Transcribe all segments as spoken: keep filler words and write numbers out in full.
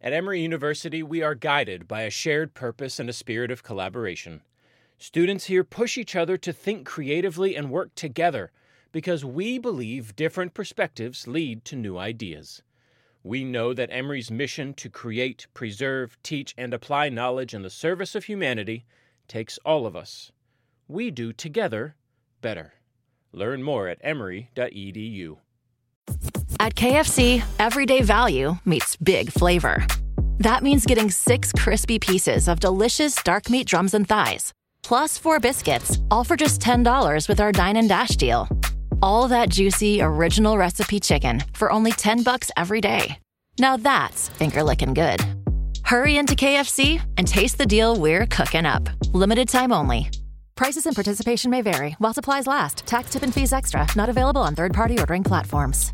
At Emory University, we are guided by a shared purpose and a spirit of collaboration. Students here push each other to think creatively and work together because we believe different perspectives lead to new ideas. We know that Emory's mission to create, preserve, teach, and apply knowledge in the service of humanity takes all of us. We do together better. Learn more at emory dot e d u. At K F C, everyday value meets big flavor. That means getting six crispy pieces of delicious dark meat drums and thighs, plus four biscuits, all for just ten dollars with our Dine and Dash deal. All that juicy, original recipe chicken for only ten bucks every day. Now that's finger-licking good. Hurry into K F C and taste the deal we're cooking up. Limited time only. Prices and participation may vary while supplies last. Tax, tip, and fees extra. Not available on third-party ordering platforms.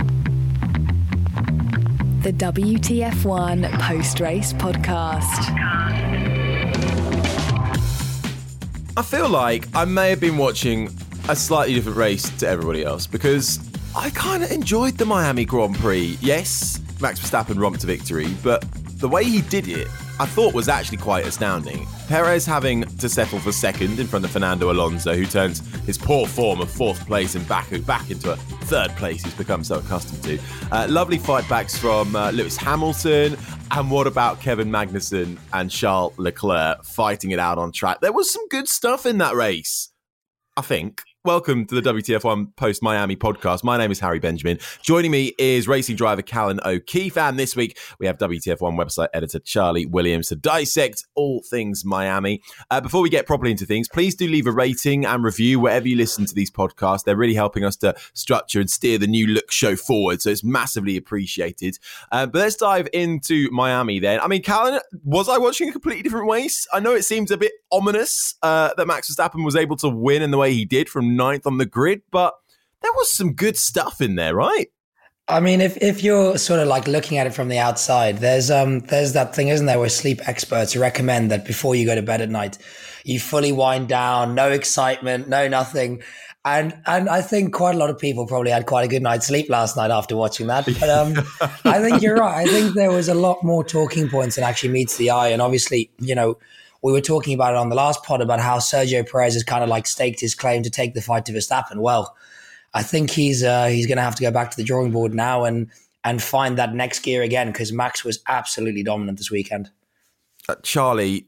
The W T F one Post-Race Podcast. I feel like I may have been watching a slightly different race to everybody else because I kind of enjoyed the Miami Grand Prix. Yes, Max Verstappen romped to victory, but the way he did it, I thought was actually quite astounding. Perez having to settle for second in front of Fernando Alonso, who turns his poor form of fourth place in Baku back into a third place he's become so accustomed to. Uh, lovely fightbacks from uh, Lewis Hamilton. And what about Kevin Magnussen and Charles Leclerc fighting it out on track? There was some good stuff in that race, I think. Welcome to the W T F one Post-Miami podcast. My name is Harry Benjamin. Joining me is racing driver Callan O'Keefe. And this week, we have W T F one website editor Charlie Williams to dissect all things Miami. Uh, before we get properly into things, please do leave a rating and review wherever you listen to these podcasts. They're really helping us to structure and steer the New Look show forward, so it's massively appreciated. Uh, but let's dive into Miami then. I mean, Callan, was I watching a completely different race? I know it seems a bit ominous uh, that Max Verstappen was able to win in the way he did from ninth on the grid, but there was some good stuff in there, right? I mean, if if you're sort of like looking at it from the outside, there's um there's that thing, isn't there, where sleep experts recommend that before you go to bed at night, you fully wind down, no excitement, no nothing. And and I think quite a lot of people probably had quite a good night's sleep last night after watching that. But um, I think you're right. I think there was a lot more talking points than actually meets the eye. And obviously, you know, we were talking about it on the last pod about how Sergio Perez has kind of like staked his claim to take the fight to Verstappen. Well, I think he's uh, he's going to have to go back to the drawing board now and and find that next gear again, because Max was absolutely dominant this weekend. Uh, Charlie,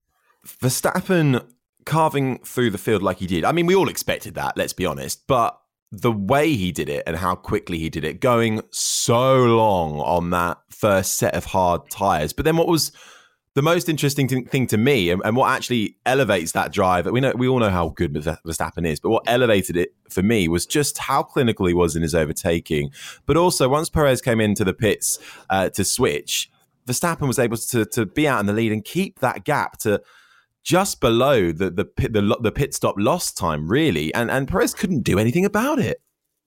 Verstappen carving through the field like he did. I mean, we all expected that, let's be honest. But the way he did it and how quickly he did it, going so long on that first set of hard tyres. But then what was the most interesting thing to me, and, and what actually elevates that drive, we know we all know how good Verstappen is, but what elevated it for me was just how clinical he was in his overtaking. But also, once Perez came into the pits uh, to switch, Verstappen was able to to be out in the lead and keep that gap to just below the the pit, the, the pit stop loss time, really. And and Perez couldn't do anything about it.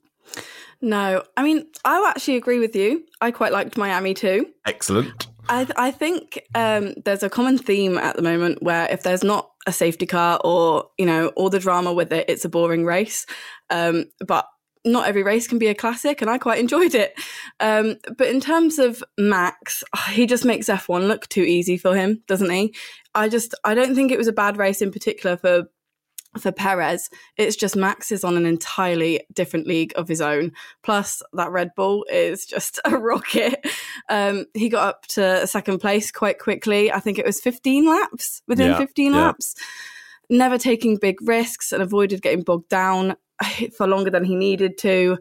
No, I mean, I actually agree with you. I quite liked Miami too. Excellent. I, th- I think um, there's a common theme at the moment where if there's not a safety car or, you know, all the drama with it, it's a boring race. Um, but not every race can be a classic, and I quite enjoyed it. Um, but in terms of Max, he just makes F one look too easy for him, doesn't he? I just, I don't think it was a bad race in particular for For Perez. It's just Max is on an entirely different league of his own. Plus, that Red Bull is just a rocket. Um, he got up to second place quite quickly. I think it was fifteen laps, within yeah, fifteen yeah. laps. Never taking big risks and avoided getting bogged down for longer than he needed to.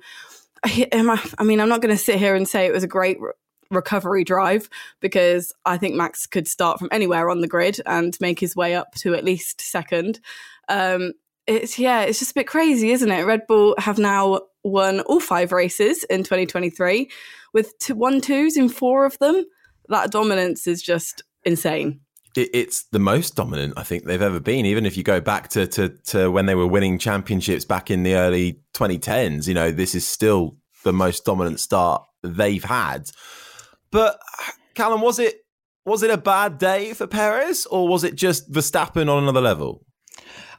I mean, I'm not going to sit here and say it was a great re- recovery drive, because I think Max could start from anywhere on the grid and make his way up to at least second. Um, it's yeah, it's just a bit crazy, isn't it? Red Bull have now won all five races in twenty twenty-three with two, one twos in four of them. That dominance is just insane. It, it's the most dominant I think they've ever been. Even if you go back to, to to when they were winning championships back in the early twenty tens, you know, this is still the most dominant start they've had. But Callum, was it was it a bad day for Perez, or was it just Verstappen on another level?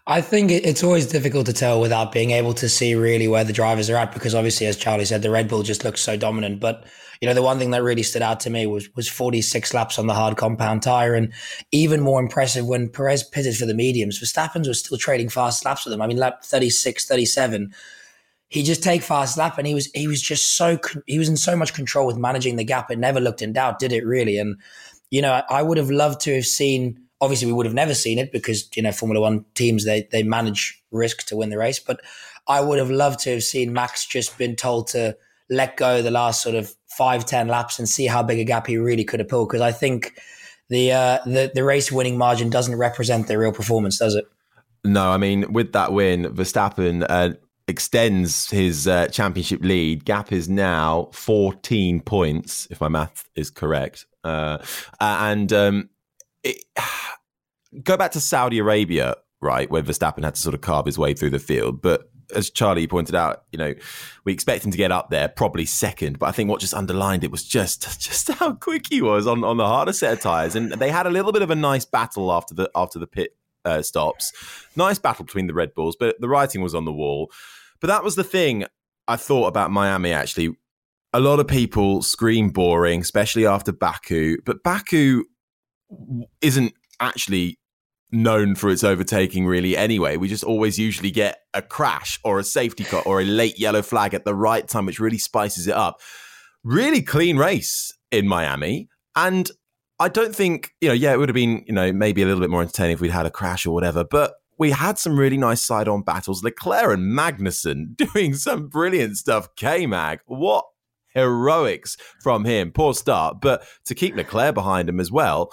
I think it's always difficult to tell without being able to see really where the drivers are at, because obviously, as Charlie said, the Red Bull just looks so dominant. But, you know, the one thing that really stood out to me was was forty-six laps on the hard compound tyre, and even more impressive when Perez pitted for the mediums. Verstappen's was still trading fast laps with them. I mean, lap thirty-six, thirty-seven, he just take fast lap, and he was he was just so he was in so much control with managing the gap. It never looked in doubt, did it really? And, you know, I, I would have loved to have seen. Obviously, we would have never seen it because, you know, Formula One teams, they they manage risk to win the race. But I would have loved to have seen Max just been told to let go the last sort of five, ten laps and see how big a gap he really could have pulled. Because I think the, uh, the the race winning margin doesn't represent their real performance, does it? No, I mean, with that win, Verstappen uh, extends his uh, championship lead. Gap is now fourteen points, if my math is correct. Uh, and... Um, It, go back to Saudi Arabia, right, where Verstappen had to sort of carve his way through the field. But as Charlie pointed out, you know, we expect him to get up there, probably second. But I think what just underlined it was just just how quick he was on, on the harder set of tyres. And they had a little bit of a nice battle after the after the pit uh, stops. Nice battle between the Red Bulls, but the writing was on the wall. But that was the thing I thought about Miami, actually. A lot of people scream boring, especially after Baku. But Baku isn't actually known for its overtaking really anyway. We just always usually get a crash or a safety car or a late yellow flag at the right time, which really spices it up. Really clean race in Miami. And I don't think, you know, yeah, it would have been, you know, maybe a little bit more entertaining if we'd had a crash or whatever, but we had some really nice side-on battles. Leclerc and Magnussen doing some brilliant stuff. K-Mag, what heroics from him. Poor start, but to keep Leclerc behind him as well,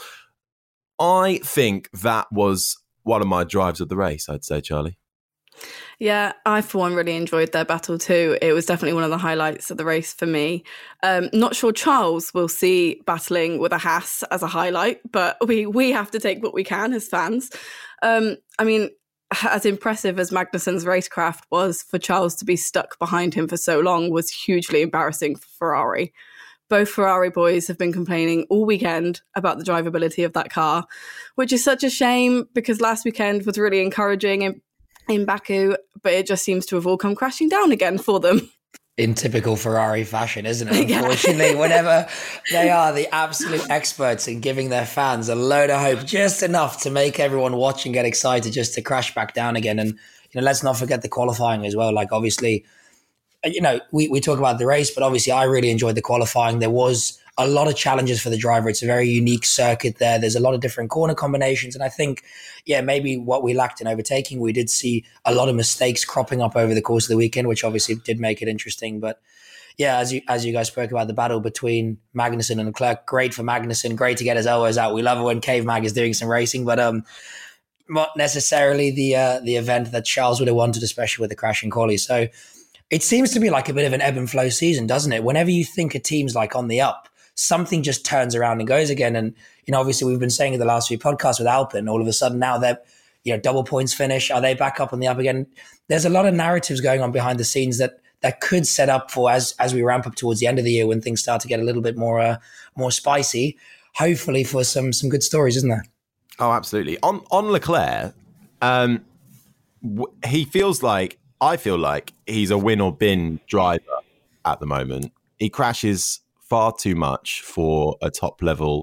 I think that was one of my drives of the race, I'd say, Charlie. Yeah, I, for one, really enjoyed their battle too. It was definitely one of the highlights of the race for me. Um, not sure Charles will see battling with a Haas as a highlight, but we we have to take what we can as fans. Um, I mean, as impressive as Magnussen's racecraft was, for Charles to be stuck behind him for so long was hugely embarrassing for Ferrari. Both Ferrari boys have been complaining all weekend about the drivability of that car, which is such a shame because last weekend was really encouraging in, in Baku, but it just seems to have all come crashing down again for them. In typical Ferrari fashion, isn't it? Unfortunately, yeah. Whenever they are the absolute experts in giving their fans a load of hope, just enough to make everyone watch and get excited, just to crash back down again. And, you know, let's not forget the qualifying as well. Like, obviously, you know, we, we talk about the race, but obviously I really enjoyed the qualifying. There was a lot of challenges for the driver. It's a very unique circuit there. There's a lot of different corner combinations. And I think, yeah, maybe what we lacked in overtaking, we did see a lot of mistakes cropping up over the course of the weekend, which obviously did make it interesting. But yeah, as you as you guys spoke about the battle between Magnussen and Leclerc, great for Magnussen, great to get his elbows out. We love it when Cave Mag is doing some racing, but um, not necessarily the uh, the event that Charles would have wanted, especially with the crash in quali. So it seems to be like a bit of an ebb and flow season, doesn't it? Whenever you think a team's like on the up, something just turns around and goes again. And, you know, obviously we've been saying in the last few podcasts with Alpine, all of a sudden now they're, you know, double points finish. Are they back up on the up again? There's a lot of narratives going on behind the scenes that that could set up for, as as we ramp up towards the end of the year when things start to get a little bit more uh, more spicy, hopefully for some some good stories, isn't there? Oh, absolutely. On on Leclerc, um, w- he feels like, I feel like he's a win or bin driver at the moment. He crashes far too much for a top level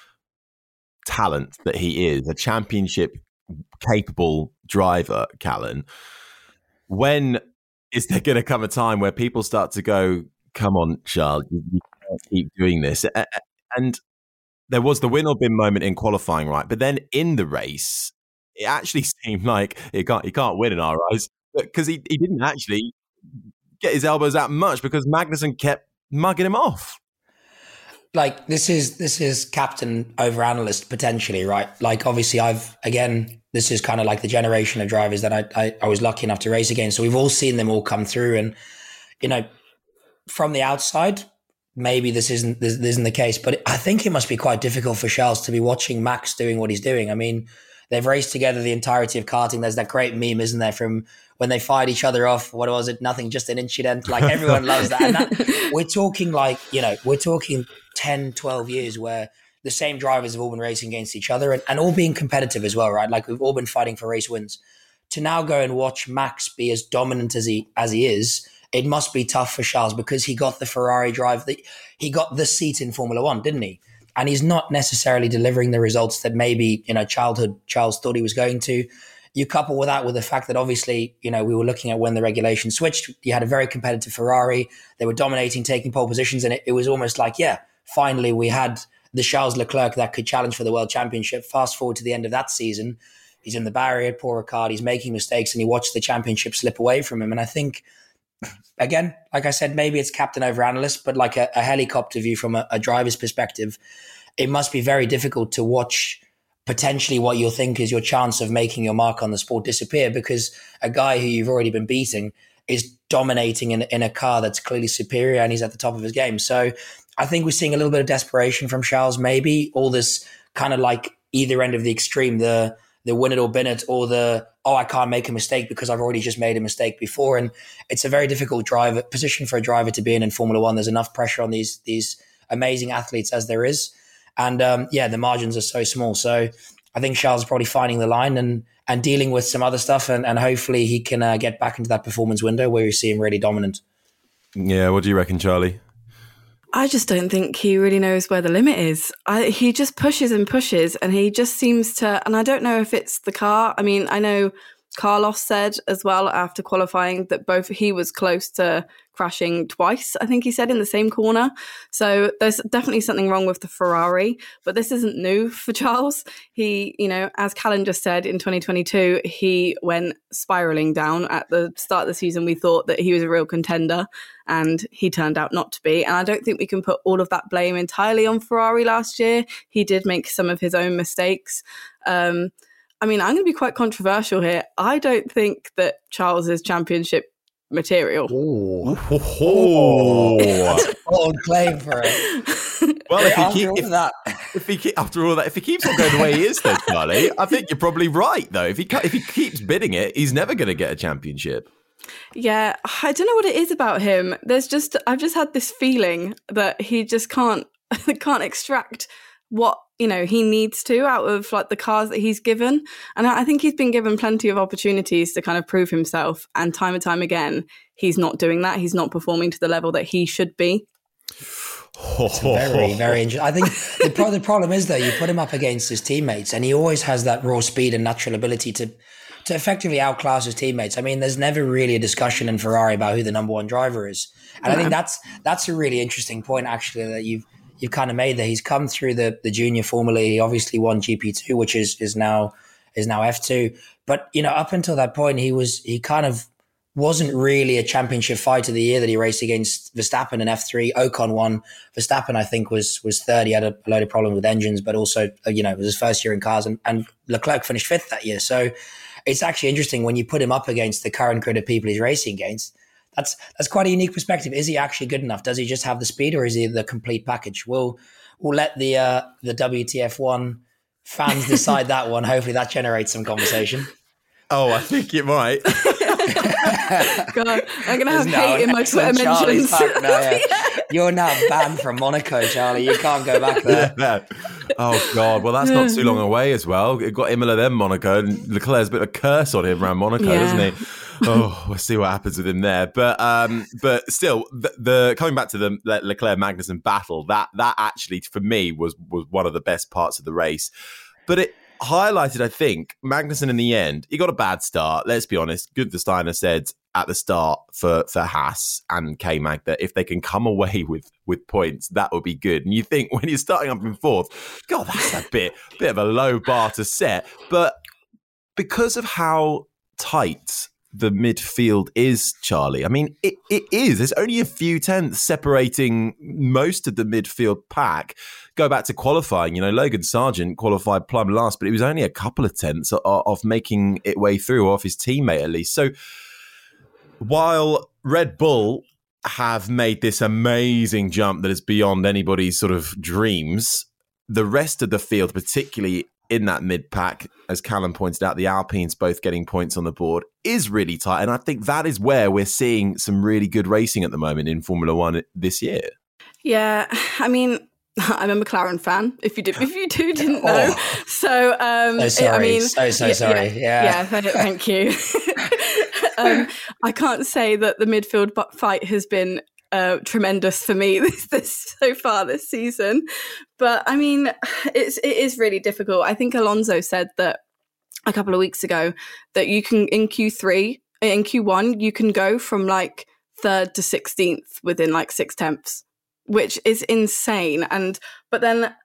talent that he is, a championship capable driver, Callan. When is there going to come a time where people start to go, come on, Charles, you, you can't keep doing this? And there was the win or bin moment in qualifying, right? But then in the race, it actually seemed like he can't, he can't win in our eyes. Because he, he didn't actually get his elbows out much because Magnussen kept mugging him off. Like, this is this is captain over analyst potentially, right? Like, obviously I've, again, this is kind of like the generation of drivers that I, I, I was lucky enough to race against. So we've all seen them all come through. And, you know, from the outside, maybe this isn't this, this isn't the case. But I think it must be quite difficult for Charles to be watching Max doing what he's doing. I mean, they've raced together the entirety of karting. There's that great meme, isn't there, from when they fired each other off. What was it? Nothing, just an incident. Like, everyone loves that. And that, we're talking like, you know, we're talking ten, twelve years where the same drivers have all been racing against each other and, and all being competitive as well, right? Like, we've all been fighting for race wins. to now go and watch Max be as dominant as he as he is, it must be tough for Charles because he got the Ferrari drive, the, he got the seat in Formula One, didn't he? And he's not necessarily delivering the results that maybe, you know, childhood Charles thought he was going to. You couple with that with the fact that obviously, you know, we were looking at when the regulation switched, you had a very competitive Ferrari. They were dominating, taking pole positions. And it, it was almost like, yeah, finally we had the Charles Leclerc that could challenge for the world championship. Fast forward to the end of that season. He's in the barrier at Paul Ricard. He's making mistakes and he watched the championship slip away from him. And I think, again, like I said, maybe it's captain over analyst, but like a, a helicopter view from a, a driver's perspective, it must be very difficult to watch potentially what you'll think is your chance of making your mark on the sport disappear because a guy who you've already been beating is dominating in, in a car that's clearly superior and he's at the top of his game. So I think we're seeing a little bit of desperation from Charles, maybe all this kind of like either end of the extreme, the the win it or bin it, or the, oh, I can't make a mistake because I've already just made a mistake before. And it's a very difficult driver position for a driver to be in in Formula One. There's enough pressure on these these amazing athletes as there is. And um, yeah, the margins are so small. So I think Charles is probably finding the line and and dealing with some other stuff. And, and hopefully he can uh, get back into that performance window where you see him really dominant. Yeah, what do you reckon, Charlie? I just don't think he really knows where the limit is. I, he just pushes and pushes and he just seems to, and I don't know if it's the car. I mean, I know Carlos said as well after qualifying that both he was close to crashing twice, I think he said, in the same corner. So there's definitely something wrong with the Ferrari, but this isn't new for Charles. He, you know, as Callan just said, in twenty twenty-two, he went spiraling down. At the start of the season, we thought that he was a real contender and he turned out not to be. And I don't think we can put all of that blame entirely on Ferrari last year. He did make some of his own mistakes. Um, I mean, I'm going to be quite controversial here. I don't think that Charles is championship material. Ooh. Oh, that's a bold claim for it. Well, if he, after keep, all if, that, if he keep, after all that, if he keeps on going the way he is, though, Charlie, I think you're probably right. Though, if he if he keeps bidding it, he's never going to get a championship. Yeah, I don't know what it is about him. There's just I've just had this feeling that he just can't can't extract what, you know, he needs to out of like the cars that he's given. And I think he's been given plenty of opportunities to kind of prove himself. And time and time again, he's not doing that. He's not performing to the level that he should be. It's very, very interesting. I think the, pro- the problem is, though, you put him up against his teammates and he always has that raw speed and natural ability to to effectively outclass his teammates. I mean, there's never really a discussion in Ferrari about who the number one driver is. And yeah. I think that's that's a really interesting point, actually, that you've you've kind of made there. He's come through the, the junior formula. He obviously won G P two, which is is now is now F two. But, you know, up until that point, he was he kind of wasn't really a championship fighter the year that he raced against Verstappen in F three. Ocon won. Verstappen, I think, was was third. He had a load of problems with engines, but also, you know, it was his first year in cars. And, and Leclerc finished fifth that year. So it's actually interesting when you put him up against the current grid of people he's racing against. That's that's quite a unique perspective. Is he actually good enough? Does he just have the speed, or is he the complete package? We'll we'll let the uh, the W T F one fans decide that one. Hopefully, that generates some conversation. Oh, I think it might. God, I'm gonna have hate in my Twitter mentions. Now, yeah. Yeah. You're now banned from Monaco, Charlie. You can't go back there. Yeah. Oh God! Well, that's not too long away as well. It got Imola then Monaco, and Leclerc's a bit of a curse on him around Monaco, yeah. doesn't he? Oh, we'll see what happens with him there. But um, but still, the, the coming back to the Leclerc Magnussen battle, that that actually for me was was one of the best parts of the race. But it highlighted, I think, Magnussen in the end. He got a bad start. Let's be honest. Gunther Steiner said at the start for for Haas and K-Mag that if they can come away with with points, that would be good. And you think when you're starting up in fourth, God, that's a bit bit of a low bar to set. But because of how tight the midfield is, Charlie, I mean, it, it is. There's only a few tenths separating most of the midfield pack. Go back to qualifying, you know, Logan Sargent qualified plumb last, but it was only a couple of tenths of, of making it way through, off his teammate at least. So while Red Bull have made this amazing jump that is beyond anybody's sort of dreams, the rest of the field, particularly in that mid-pack, as Callum pointed out, the Alpines both getting points on the board, is really tight. And I think that is where we're seeing some really good racing at the moment in Formula One this year. Yeah, I mean, I'm a McLaren fan. If you did, if you two didn't know, oh. so um, so sorry, I mean, so so yeah, sorry. Yeah, yeah, yeah thank you. um, I can't say that the midfield fight has been uh, tremendous for me this, this so far this season, but I mean, it's it is really difficult. I think Alonso said that a couple of weeks ago that you can in Q three, in Q one, you can go from like third to sixteenth within like six tenths. Which is insane. And but then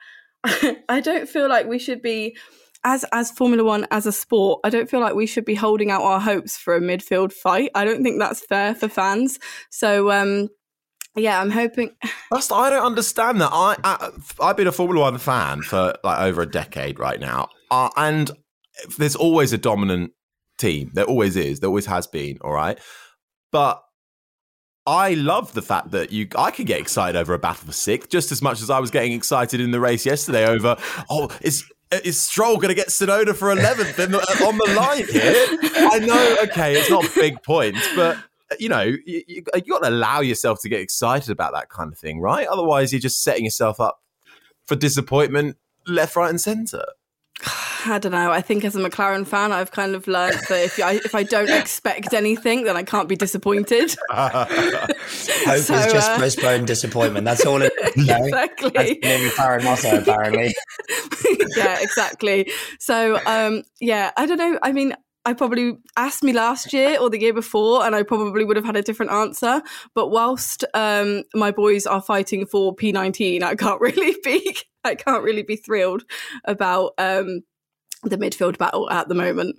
I don't feel like we should be, as as Formula One as a sport, I don't feel like we should be holding out our hopes for a midfield fight. I don't think that's fair for fans. So um, yeah, I'm hoping. That's, I don't understand that. I, I I've been a Formula One fan for like over a decade right now, uh, and there's always a dominant team. There always is. There always has been. All right, but I love the fact that you, I can get excited over a battle for sixth just as much as I was getting excited in the race yesterday over, oh, is is Stroll going to get Tsunoda for eleventh in the, on the line here? I know, okay, it's not big points, but, you know, you, you, you got to allow yourself to get excited about that kind of thing, right? Otherwise, you're just setting yourself up for disappointment left, right and centre. I don't know. I think as a McLaren fan, I've kind of learned that if I if I don't expect anything, then I can't be disappointed. Hope so, is just uh, postponed disappointment. That's all it is. You know? Exactly. That's McLaren motto, apparently. Yeah, exactly. So, um, yeah, I don't know. I mean, I probably asked me last year or the year before, and I probably would have had a different answer. But whilst um, my boys are fighting for P nineteen, I can't really be, I can't really be thrilled about um, the midfield battle at the moment.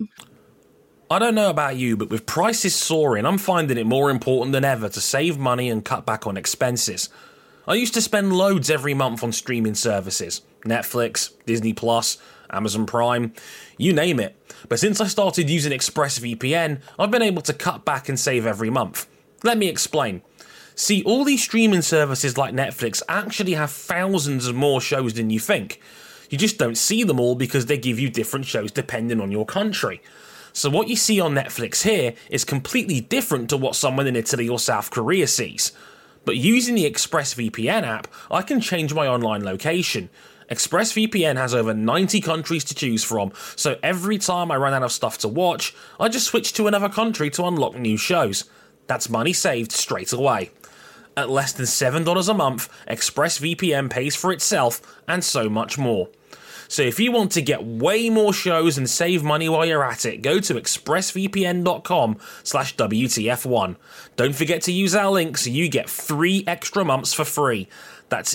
I don't know about you, but with prices soaring, I'm finding it more important than ever to save money and cut back on expenses. I used to spend loads every month on streaming services, Netflix, Disney Plus, Amazon Prime, you name it. But since I started using ExpressVPN, I've been able to cut back and save every month. Let me explain. See, all these streaming services like Netflix actually have thousands of more shows than you think. You just don't see them all because they give you different shows depending on your country. So what you see on Netflix here is completely different to what someone in Italy or South Korea sees. But using the ExpressVPN app, I can change my online location. ExpressVPN has over ninety countries to choose from, so every time I run out of stuff to watch, I just switch to another country to unlock new shows. That's money saved straight away. At less than seven dollars a month, ExpressVPN pays for itself, and so much more. So if you want to get way more shows and save money while you're at it, go to expressvpn.com slash WTF1. Don't forget to use our link so you get three extra months for free. That's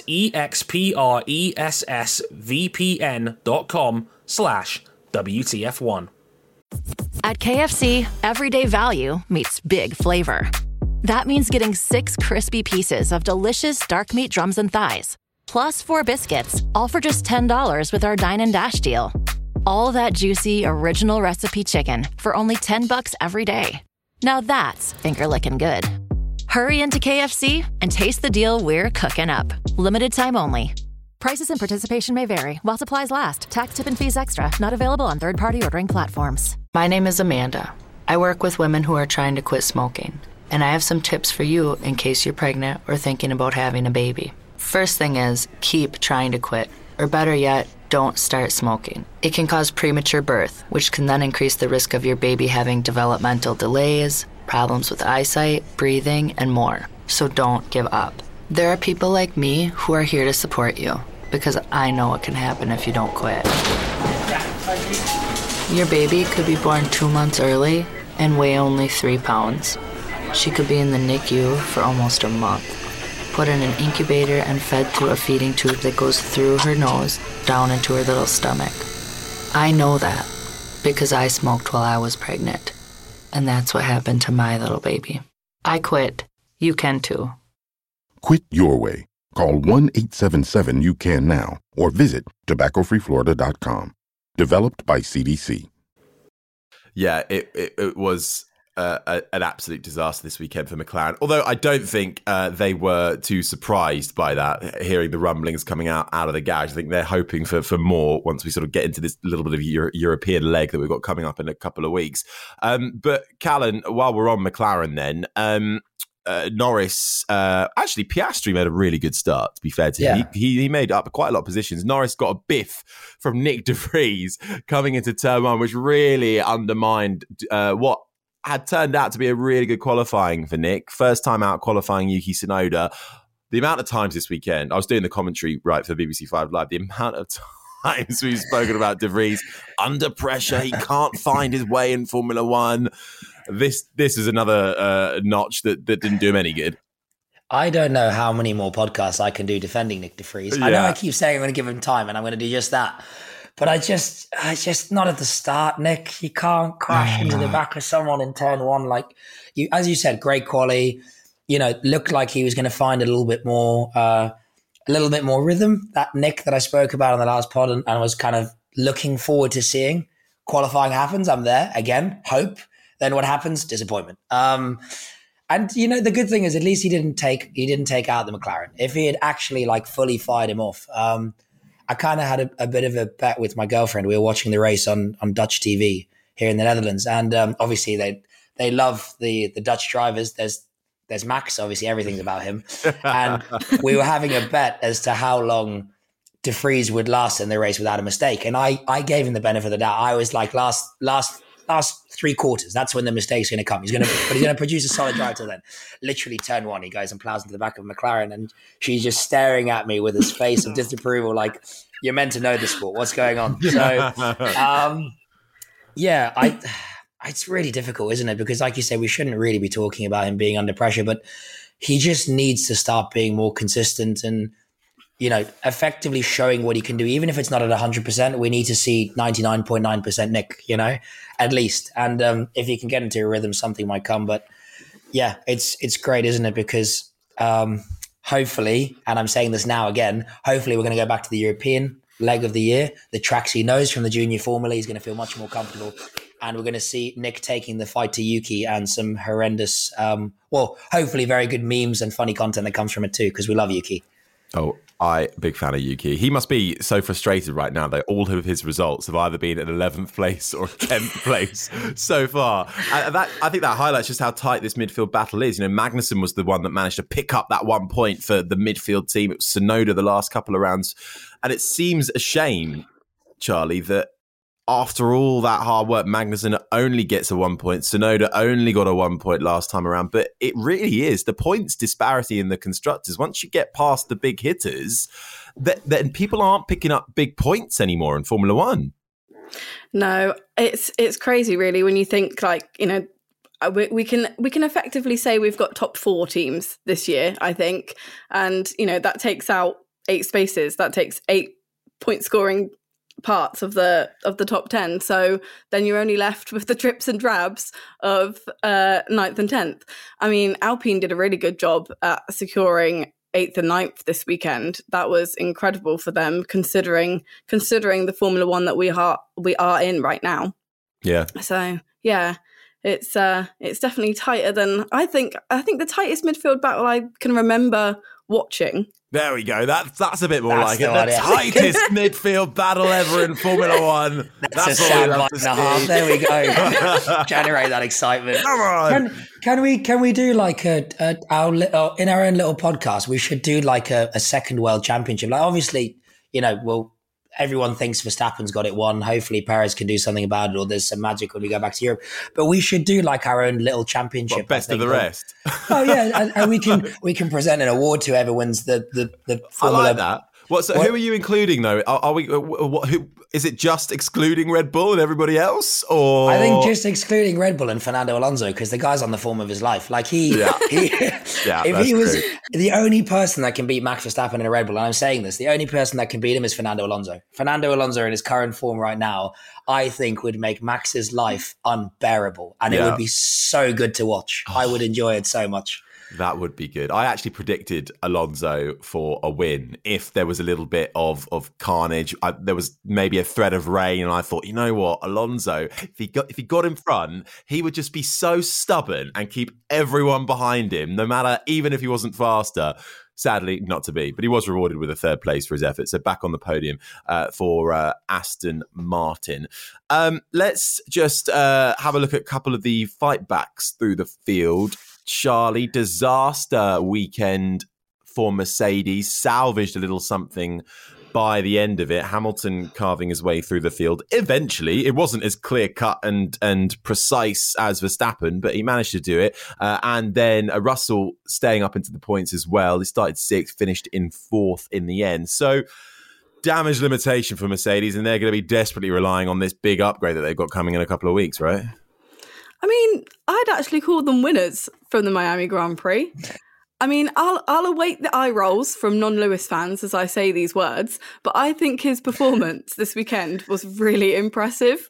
expressvpn.com slash WTF1. At K F C, everyday value meets big flavor. That means getting six crispy pieces of delicious dark meat drums and thighs, plus four biscuits, all for just ten dollars with our Dine and Dash deal. All that juicy, original recipe chicken for only ten bucks every day. Now that's finger-licking good. Hurry into K F C and taste the deal we're cooking up. Limited time only. Prices and participation may vary while supplies last. Tax, tip, and fees extra. Not available on third-party ordering platforms. My name is Amanda. I work with women who are trying to quit smoking. And I have some tips for you in case you're pregnant or thinking about having a baby. First thing is, keep trying to quit. Or better yet, don't start smoking. It can cause premature birth, which can then increase the risk of your baby having developmental delays, problems with eyesight, breathing, and more. So don't give up. There are people like me who are here to support you, because I know what can happen if you don't quit. Your baby could be born two months early and weigh only three pounds. She could be in the N I C U for almost a month, put in an incubator and fed through a feeding tube that goes through her nose down into her little stomach. I know that because I smoked while I was pregnant, and that's what happened to my little baby. I quit. You can too. Quit your way. Call one eight seven seven you can now or visit tobacco free florida dot com. Developed by C D C. Yeah, it, it, it was... Uh, a, an absolute disaster this weekend for McLaren. Although I don't think uh, they were too surprised by that, hearing the rumblings coming out, out of the garage. I think they're hoping for, for more once we sort of get into this little bit of Euro- European leg that we've got coming up in a couple of weeks. Um, but Callan, while we're on McLaren then, um, uh, Norris, uh, actually Piastri made a really good start, to be fair to him. Yeah. He, he, he made up quite a lot of positions. Norris got a biff from Nick De Vries coming into turn one, which really undermined uh, what had turned out to be a really good qualifying for Nick. First time out qualifying Yuki Tsunoda. The amount of times this weekend, I was doing the commentary right for B B C Five Live, the amount of times we've spoken about De Vries under pressure, he can't find his way in Formula One. This this is another uh, notch that, that didn't do him any good. I don't know how many more podcasts I can do defending Nick De Vries. Yeah. I know I keep saying I'm going to give him time and I'm going to do just that. But I just, I just not at the start, Nick. You can't crash into the back of someone in turn one. Like you, as you said, great quality. You know, looked like he was going to find a little bit more, uh, a little bit more rhythm. That Nick that I spoke about in the last pod and, and was kind of looking forward to seeing. Qualifying happens, I'm there again. Hope. Then what happens? Disappointment. Um, and you know, the good thing is at least he didn't take he didn't take out the McLaren. If he had actually like fully fired him off, um, I kind of had a, a bit of a bet with my girlfriend. We were watching the race on on Dutch T V here in the Netherlands, and um, obviously they they love the the Dutch drivers. There's there's Max. Obviously, everything's about him, and we were having a bet as to how long De Vries would last in the race without a mistake. And I I gave him the benefit of the doubt. I was like last last. Last three quarters, that's when the mistake's going to come. He's going to, but he's going to produce a solid drive till then. Literally, turn one, he goes and plows into the back of McLaren, and she's just staring at me with his face of disapproval, like you're meant to know the sport. What's going on? So, um, yeah, I. It's really difficult, isn't it? Because, like you said, we shouldn't really be talking about him being under pressure, but he just needs to start being more consistent and, you know, effectively showing what he can do. Even if it's not at one hundred percent, we need to see ninety-nine point nine percent Nick, you know, at least. And um, if he can get into a rhythm, something might come. But yeah, it's it's great, isn't it? Because um, hopefully, and I'm saying this now again, hopefully we're going to go back to the European leg of the year. The tracks he knows from the junior formula, he's going to feel much more comfortable. And we're going to see Nick taking the fight to Yuki and some horrendous, um, well, hopefully very good memes and funny content that comes from it too, because we love Yuki. Oh, I big fan of Yuki. He must be so frustrated right now that all of his results have either been at eleventh place or tenth place so far. And that I think that highlights just how tight this midfield battle is. You know, Magnussen was the one that managed to pick up that one point for the midfield team. It was Tsunoda the last couple of rounds. And it seems a shame, Charlie, that after all that hard work, Magnussen only gets a one point. Tsunoda only got a one point last time around. But it really is the points disparity in the constructors. Once you get past the big hitters, that then people aren't picking up big points anymore in Formula One. No, it's it's crazy, really, when you think like, you know, we, we can we can effectively say we've got top four teams this year, I think. And, you know, that takes out eight spaces. That takes eight point scoring parts of the of the top ten, so then you're only left with the drips and drabs of uh ninth and tenth. I mean, Alpine did a really good job at securing eighth and ninth this weekend. That was incredible for them, considering considering the Formula One that we are we are in right now. Yeah. So yeah, it's uh it's definitely tighter than I think. I think the tightest midfield battle I can remember watching. There we go. That's that's a bit more That's like it. The tightest midfield battle ever in Formula One. That's, That's a what sound we love bite to and a see. half. There we go. Generate that excitement. Come on. Can, can we can we do like a, a our little, in our own little podcast? We should do like a, a second world championship. Like obviously, you know, well, everyone thinks Verstappen's got it won. Hopefully, Perez can do something about it, or there's some magic when we go back to Europe. But we should do like our own little championship. What, best I of the think. rest. Oh yeah, and, and we can we can present an award to whoever wins the the the Formula. I like that. What? So What? who are you including though? Are, are we? Uh, what, who is it? Just excluding Red Bull and everybody else, or I think just excluding Red Bull and Fernando Alonso because the guy's on the form of his life. Like he, Yeah. he Yeah, if that's he was true. the only person that can beat Max Verstappen in a Red Bull, and I'm saying this, the only person that can beat him is Fernando Alonso. Fernando Alonso in his current form right now, I think would make Max's life unbearable, and it Yeah. would be so good to watch. I would enjoy it so much. That would be good. I actually predicted Alonso for a win if there was a little bit of of carnage. I, there was maybe a thread of rain, and I thought, you know what, Alonso, if he got if he got in front, he would just be so stubborn and keep everyone behind him, no matter even if he wasn't faster. Sadly, not to be, but he was rewarded with a third place for his efforts. So back on the podium uh, for uh, Aston Martin. Um, let's just uh, have a look at a couple of the fight backs through the field. Charlie, disaster weekend for Mercedes, salvaged a little something by the end of it. Hamilton carving his way through the field. Eventually, it wasn't as clear-cut and and precise as Verstappen, but he managed to do it. Uh, and then uh, Russell staying up into the points as well. He started sixth, finished in fourth in the end. So, damage limitation for Mercedes, and they're going to be desperately relying on this big upgrade that they've got coming in a couple of weeks, right? I mean, I'd actually call them winners from the Miami Grand Prix. I mean, I'll I'll await the eye rolls from non-Lewis fans as I say these words, but I think his performance this weekend was really impressive.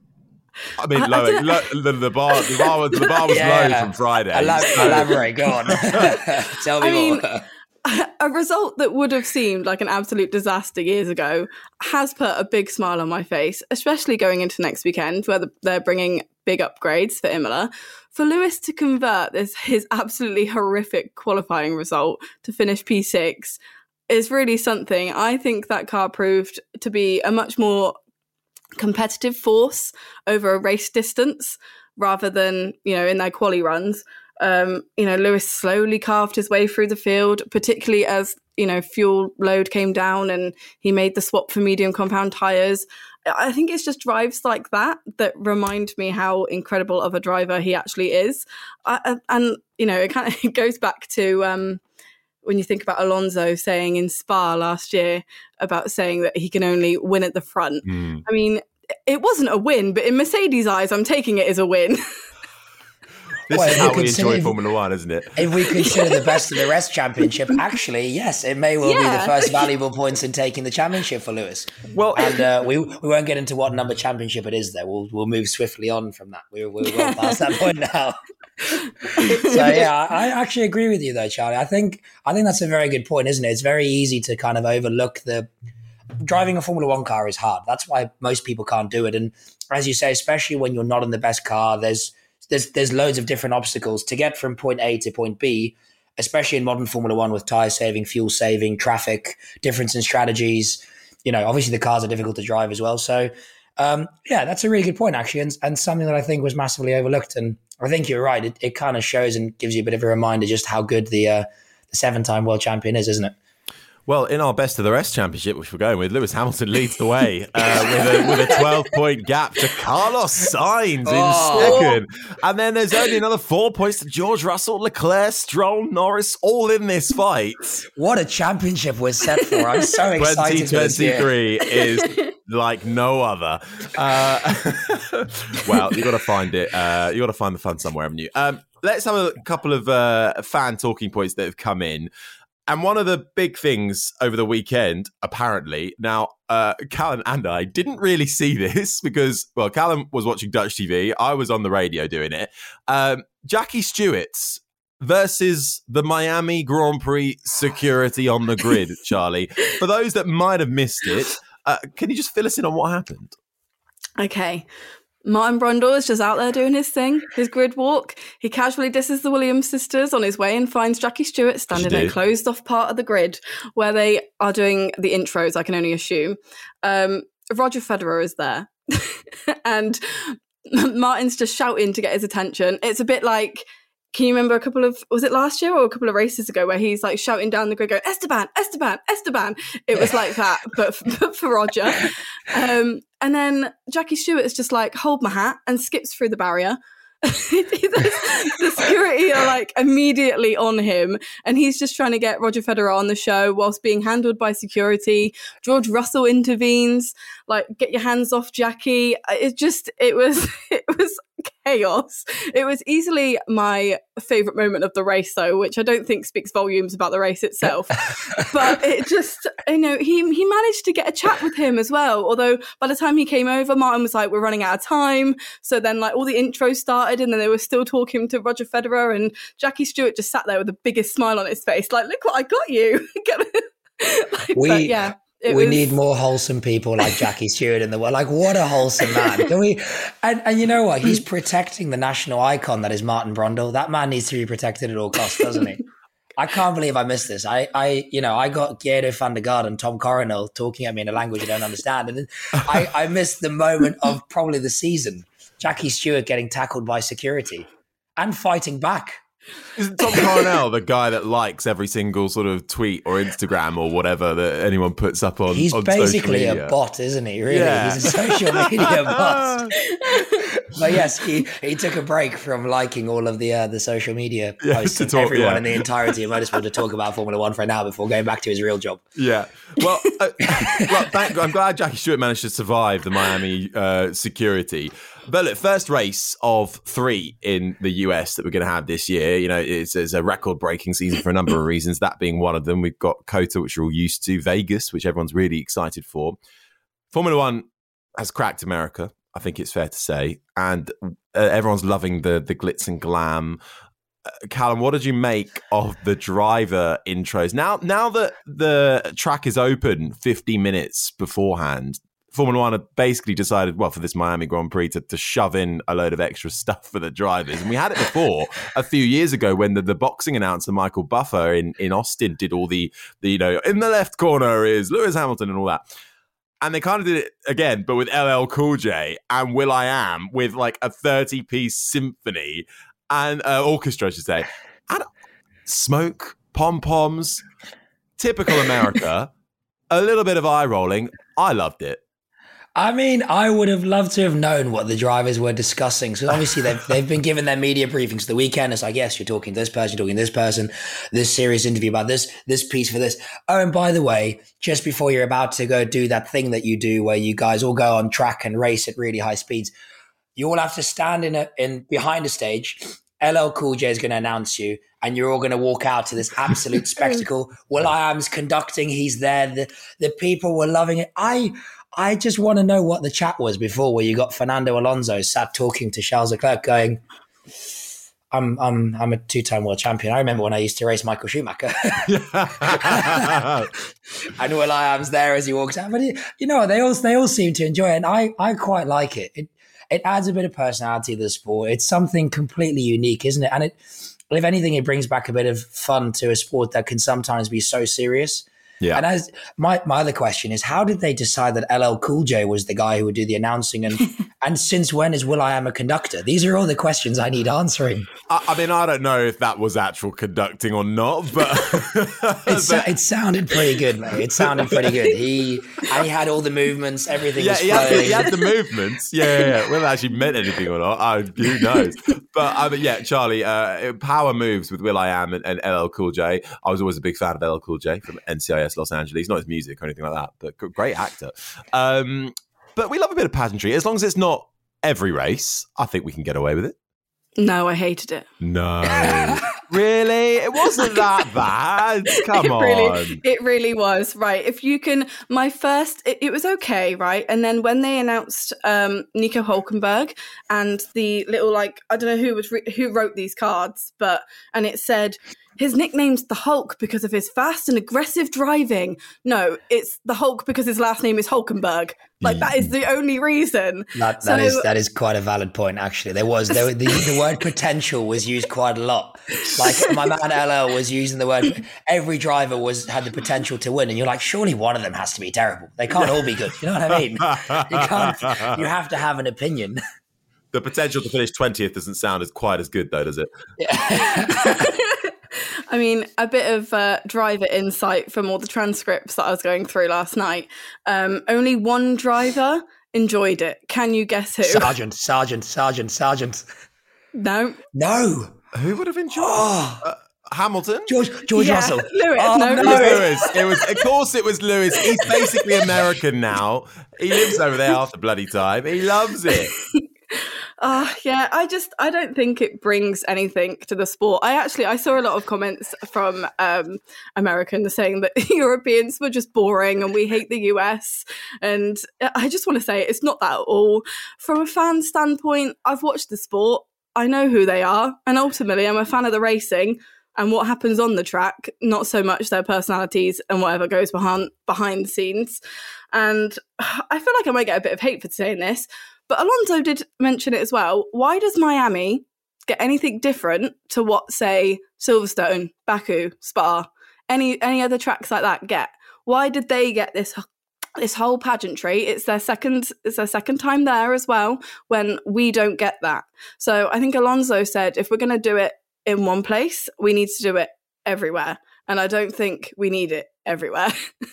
I mean, I, low, I low, the, the bar the bar was, the bar was Yeah. low from Friday. Elab- elaborate, go on. Tell me I mean, more. a result that would have seemed like an absolute disaster years ago has put a big smile on my face, especially going into next weekend where the, they're bringing big upgrades for Imola. For Lewis to convert this his absolutely horrific qualifying result to finish P six is really something. I think that car proved to be a much more competitive force over a race distance rather than, you know, in their quali runs. Um, you know, Lewis slowly carved his way through the field, particularly as, you know, fuel load came down and he made the swap for medium compound tyres. I think it's just drives like that that remind me how incredible of a driver he actually is. I, and, you know, it kind of it goes back to um, when you think about Alonso saying in Spa last year about saying that he can only win at the front. Mm. I mean, it wasn't a win, but in Mercedes' eyes, I'm taking it as a win. This Well, is if how we we consider- enjoy Formula One, isn't it? If we consider the best of the rest championship, actually, yes, it may well be Yeah. the first valuable points in taking the championship for Lewis. Well, And uh, we we won't get into what number championship it is there. We'll we'll move swiftly on from that. We're, we're well past that point now. So yeah, I, I actually agree with you though, Charlie. I think I think that's a very good point, isn't it? It's very easy to kind of overlook the driving a Formula One car is hard. That's why most people can't do it. And as you say, especially when you're not in the best car, there's there's there's loads of different obstacles to get from point A to point B, especially in modern Formula One with tyre saving, fuel saving, traffic, difference in strategies. You know, obviously the cars are difficult to drive as well. So um, yeah, that's a really good point actually, and, and something that I think was massively overlooked. And I think you're right. It, it kind of shows and gives you a bit of a reminder just how good the uh, the seven-time world champion is, isn't it? Well, in our best of the rest championship, which we're going with, Lewis Hamilton leads the way uh, with a with a twelve-point gap to Carlos Sainz in Oh. second. And then there's only another four points to George Russell, Leclerc, Stroll, Norris, all in this fight. What a championship we're set for. I'm so excited for this year. twenty twenty-three is like no other. Uh, well, you got to find it. Uh, you got to find the fun somewhere, haven't you? Um, let's have a couple of uh, fan talking points that have come in. And one of the big things over the weekend, apparently, now, uh, Callum and I didn't really see this because, well, Callum was watching Dutch T V. I was on the radio doing it. Um, Jackie Stewart's versus the Miami Grand Prix security on the grid, Charlie. For those that might have missed it, uh, can you just fill us in on what happened? Okay. Martin Brundle is just out there doing his thing, his grid walk. He casually disses the Williams sisters on his way and finds Jackie Stewart standing in a closed off part of the grid where they are doing the intros, I can only assume. Um, Roger Federer is there. And Martin's just shouting to get his attention. It's a bit like, can you remember a couple of, was it last year or a couple of races ago where he's like shouting down the grid going, Esteban, Esteban, Esteban. It was like that, but for, but for Roger. Um, and then Jackie Stewart is just like, hold my hat, and skips through the barrier. The security are like immediately on him, and he's just trying to get Roger Federer on the show whilst being handled by security. George Russell intervenes, like, get your hands off Jackie. It just, it was, it was chaos. It was easily my favourite moment of the race, though, which I don't think speaks volumes about the race itself. But it just, you know, he he managed to get a chat with him as well. Although by the time he came over, Martin was like, we're running out of time. So then like all the intros started and then they were still talking to Roger Federer, and Jackie Stewart just sat there with the biggest smile on his face. Like, look what I got you. like, We, but yeah. It we was... need more wholesome people like Jackie Stewart in the world. Like, what a wholesome man. Can we? And, and you know what? He's protecting the national icon that is Martin Brundle. That man needs to be protected at all costs, doesn't he? I can't believe I missed this. I, I, you know, I got Giedo van der Garde and Tom Coronel talking at me in a language I don't understand. And then I, I missed the moment of probably the season. Jackie Stewart getting tackled by security and fighting back. Isn't Tom Coronel the guy that likes every single sort of tweet or Instagram or whatever that anyone puts up on? He's on basically social media? a bot, isn't he? Really, Yeah. he's a social media bot. But yes, he, he took a break from liking all of the uh, the social media Yeah, posts to of talk- everyone yeah. in the entirety of motorsport to talk about Formula One for an hour before going back to his real job. Yeah. Well, uh, well thank, I'm glad Jackie Stewart managed to survive the Miami uh, security. But look, first race of three in the U S that we're going to have this year. You know, it's, it's a record-breaking season for a number of reasons, that being one of them. We've got COTA, which you're all used to, Vegas, which everyone's really excited for. Formula One has cracked America, I think it's fair to say, and uh, everyone's loving the the glitz and glam. Uh, Callum, what did you make of the driver intros? Now, now that the track is open fifty minutes beforehand, Formula One had basically decided, well, for this Miami Grand Prix to, to shove in a load of extra stuff for the drivers. And we had it before a few years ago when the, the boxing announcer, Michael Buffer in, in Austin, did all the, the, you know, in the left corner is Lewis Hamilton and all that. And they kind of did it again, but with L L Cool J and will.i.am with like a thirty-piece symphony and uh, orchestra, I should say. And smoke, pom-poms, typical America, a little bit of eye rolling. I loved it. I mean, I would have loved to have known what the drivers were discussing. So obviously they've, they've been given their media briefings the weekend. It's like, yes, you're talking to this person, you're talking to this person, this serious interview about this, this piece for this. Oh, and by the way, just before you're about to go do that thing that you do where you guys all go on track and race at really high speeds, you all have to stand in a, in behind a stage. L L Cool J is going to announce you and you're all going to walk out to this absolute spectacle. will.i.am's conducting. He's there. The, the people were loving it. I... I just want to know what the chat was before, where you got Fernando Alonso sat talking to Charles Leclerc going, I'm I'm I'm a two-time world champion. I remember when I used to race Michael Schumacher. And will.i.am's there as he walks out. But, it, you know, they all, they all seem to enjoy it. And I, I quite like it. it. It adds a bit of personality to the sport. It's something completely unique, isn't it? And it, if anything, it brings back a bit of fun to a sport that can sometimes be so serious. Yeah. And as my, my other question is, how did they decide that L L Cool J was the guy who would do the announcing? And and since when is will.i.am a conductor? These are all the questions I need answering. I, I mean, I don't know if that was actual conducting or not, but it, but it sounded pretty good, mate. It sounded pretty good. He and he had all the movements, everything yeah, was he flowing. had, the, he had the movements. Yeah, yeah, yeah. Whether it actually meant anything or not, I, who knows? But I mean, yeah, Charlie, uh, power moves with will.i.am and, and L L Cool J. I was always a big fan of L L Cool J from N C I S Los Angeles. Not his music or anything like that, but great actor. Um, but we love a bit of pageantry. As long as it's not every race, I think we can get away with it. No, I hated it. No. Really? It wasn't that bad. Come it on. Really, it really was. Right. If you can, my first, it, it was okay. Right. And then when they announced um, Nico Hülkenberg and the little, like, I don't know who was, re- who wrote these cards, but, and it said, his nickname's the Hulk because of his fast and aggressive driving. No, it's the Hulk because his last name is Hulkenberg. Like, that is the only reason. That, that so, is that is quite a valid point, actually. There was there, the, the word potential was used quite a lot. Like, my man L L was using the word, every driver was had the potential to win. And you're like, surely one of them has to be terrible. They can't all be good. You know what I mean? You can't, you have to have an opinion. The potential to finish twentieth doesn't sound as quite as good, though, does it? Yeah. I mean, a bit of uh, driver insight from all the transcripts that I was going through last night. Um, only one driver enjoyed it. Can you guess who? Sergeant, Sergeant, Sergeant, Sergeant. No. No. Who would have enjoyed oh. it? Uh, Hamilton? George George yeah, Russell. Lewis. Oh, no, It was Lewis. It was, of course it was Lewis. He's basically American now. He lives over there half the bloody time. He loves it. Uh, yeah, I just, I don't think it brings anything to the sport. I actually, I saw a lot of comments from um, Americans saying that Europeans were just boring and we hate the U S. And I just want to say it's not that at all. From a fan standpoint, I've watched the sport. I know who they are. And ultimately, I'm a fan of the racing and what happens on the track, not so much their personalities and whatever goes behind, behind the scenes. And I feel like I might get a bit of hate for saying this, but Alonso did mention it as well. Why does Miami get anything different to what, say, Silverstone, Baku, Spa, any any other tracks like that get? Why did they get this this whole pageantry? It's their second it's their second time there as well, when we don't get that. So I think Alonso said, if we're going to do it in one place. We need to do it everywhere. And I don't think we need it everywhere.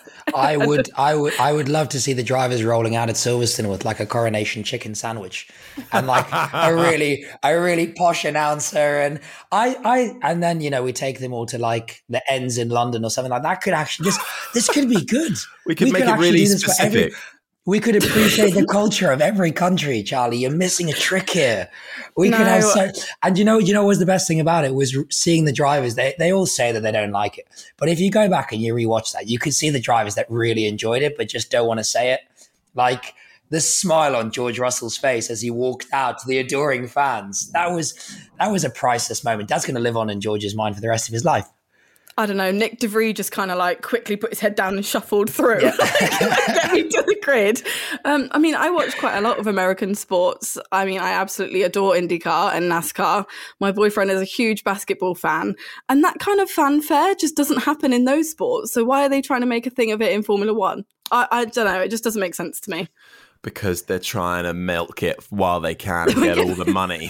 I would, I would, I would love to see the drivers rolling out at Silverstone with like a coronation chicken sandwich, and like a really, a really posh announcer, and I, I, and then you know we take them all to like the ends in London or something like that. Could actually this, this could be good. We could we make could it really specific. Every, we could appreciate the culture of every country, Charlie. You're missing a trick here. We no. could have so, and you know, you know what was the best thing about it was seeing the drivers. They they all say that they don't like it, but if you go back and you rewatch that, you could see the drivers that really enjoyed it, but just don't want to say it. Like the smile on George Russell's face as he walked out to the adoring fans. That was that was a priceless moment. That's going to live on in George's mind for the rest of his life. I don't know, Nick De Vries just kind of like quickly put his head down and shuffled through yeah. getting to the grid. Um, I mean, I watch quite a lot of American sports. I mean, I absolutely adore IndyCar and NASCAR. My boyfriend is a huge basketball fan, and that kind of fanfare just doesn't happen in those sports. So why are they trying to make a thing of it in Formula One? I, I don't know. It just doesn't make sense to me. Because they're trying to milk it while they can and get all the money.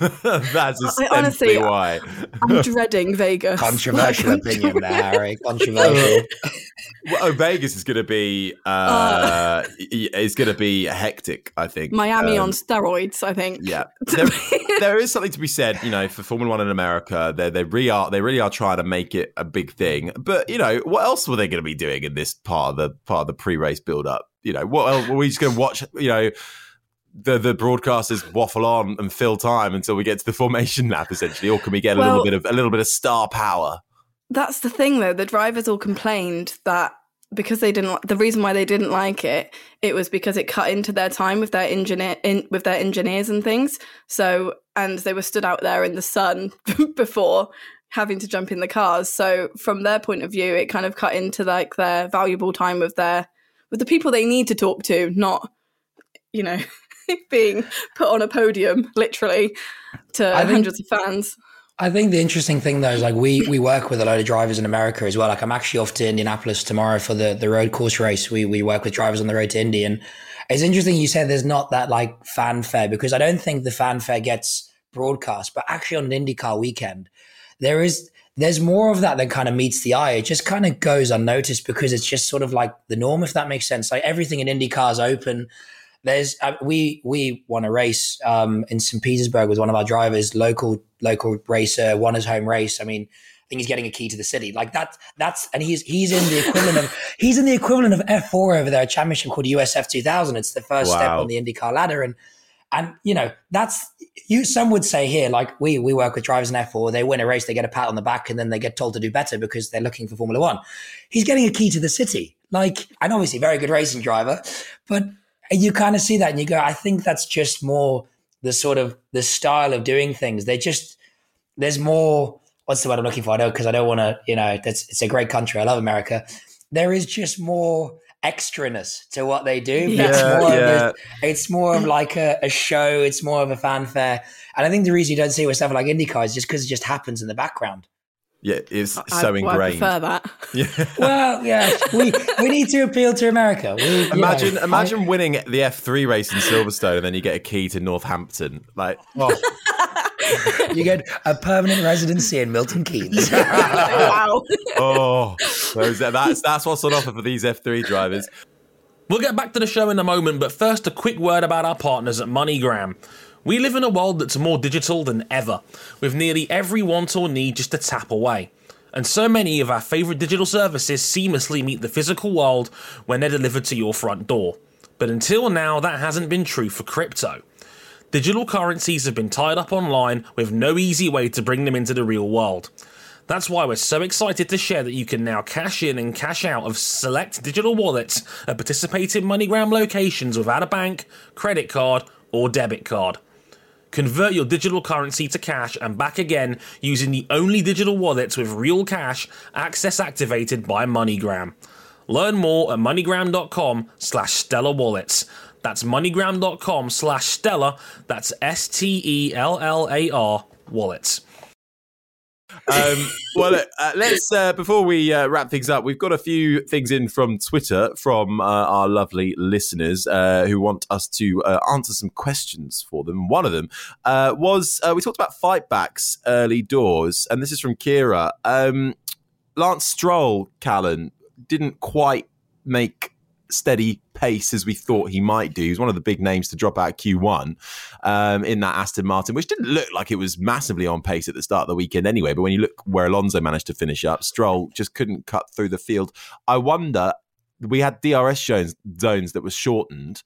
That's essentially honestly, why. I'm dreading Vegas. Controversial opinion there, Harry. Controversial. Well, oh, Vegas is going to be uh, uh, is going to be hectic, I think. Miami um, on steroids, I think. Yeah, there, there is something to be said, you know, for Formula One in America. They they really are they really are trying to make it a big thing. But you know, what else were they going to be doing in this part of the part of the pre-race build-up? You know, what else, were we just going to watch? You know, the the broadcasters waffle on and fill time until we get to the formation lap, essentially, or can we get a well, little bit of a little bit of star power? That's the thing, though. The drivers all complained that because they didn't. The reason why they didn't like it, it was because it cut into their time with their engineer in, with their engineers and things. So, and they were stood out there in the sun before having to jump in the cars. So, from their point of view, it kind of cut into like their valuable time with their with the people they need to talk to, not, you know, being put on a podium, literally, to think, hundreds of fans. I think the interesting thing, though, is like we we work with a load of drivers in America as well. Like I'm actually off to Indianapolis tomorrow for the, the road course race. We we work with drivers on the road to Indy. And it's interesting you said there's not that like fanfare, because I don't think the fanfare gets broadcast. But actually on an IndyCar weekend, there is... there's more of that than kind of meets the eye. It just kind of goes unnoticed because it's just sort of like the norm, if that makes sense. Like everything in IndyCar is open. There's uh, we we won a race um, in Saint Petersburg with one of our drivers, local local racer, won his home race. I mean, I think he's getting a key to the city. Like that. That's and he's he's in the equivalent of he's in the equivalent of F four over there, a championship called U S F two thousand. It's the first wow. step on the IndyCar ladder, and and you know that's. You, some would say here, like we we work with drivers in F four, they win a race, they get a pat on the back, and then they get told to do better because they're looking for Formula One. He's getting a key to the city, like, and obviously very good racing driver, but you kind of see that and you go, I think that's just more the sort of the style of doing things. They just, there's more, what's the word I'm looking for? I know, because I don't want to, you know, that's it's a great country. I love America. There is just more extraness to what they do. Yeah, it's, more yeah. of a, it's more of like a, a show. It's more of a fanfare. And I think the reason you don't see it with stuff like IndyCar is just because it just happens in the background. Yeah, it's I, so ingrained. I prefer that. Yeah. Well, yeah, we we need to appeal to America. We, imagine know, imagine I, winning the F three race in Silverstone and then you get a key to Northampton. Like, oh. You get a permanent residency in Milton Keynes. Wow. Oh, that's that's what's on offer for these F three drivers. We'll get back to the show in a moment, but first a quick word about our partners at MoneyGram. We live in a world that's more digital than ever, with nearly every want or need just a tap away. And so many of our favourite digital services seamlessly meet the physical world when they're delivered to your front door. But until now, that hasn't been true for crypto. Digital currencies have been tied up online with no easy way to bring them into the real world. That's why we're so excited to share that you can now cash in and cash out of select digital wallets at participating MoneyGram locations without a bank, credit card, or debit card. Convert your digital currency to cash and back again using the only digital wallets with real cash access activated by MoneyGram. Learn more at moneygram.com slash stellar wallets. That's moneygram.com slash stellar. That's S T E L L A R wallets. Um, well, uh, let's uh, before we uh, wrap things up, we've got a few things in from Twitter from uh, our lovely listeners uh, who want us to uh, answer some questions for them. One of them uh, was uh, we talked about fight backs early doors, and this is from Kira. Um, Lance Stroll, Callan, didn't quite make steady pace as we thought he might do. He's one of the big names to drop out Q one um, in that Aston Martin, which didn't look like it was massively on pace at the start of the weekend anyway. But when you look where Alonso managed to finish up, Stroll just couldn't cut through the field. I wonder, we had D R S zones, zones that was shortened.